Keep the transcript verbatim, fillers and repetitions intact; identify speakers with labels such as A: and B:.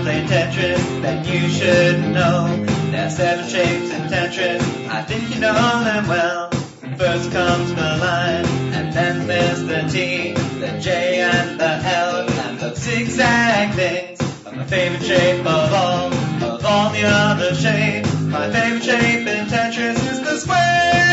A: playing Tetris, then you should know. There are seven shapes in Tetris, I think you know them well. First comes the line, and then there's the T, the J and the L, and the zigzag things. But my favorite shape of all, of all the other shapes, my favorite shape in Tetris is the square.